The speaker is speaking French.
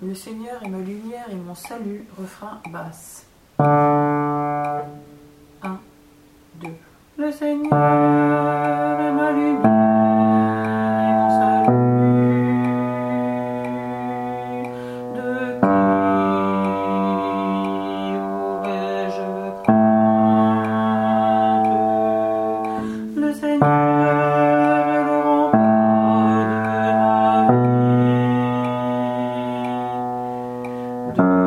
Le Seigneur est ma lumière et mon salut, refrain basse. 1, 2. Le Seigneur est ma lumière et mon salut. De qui aurais-je crainte? Le Seigneur est le rempart de ma vie.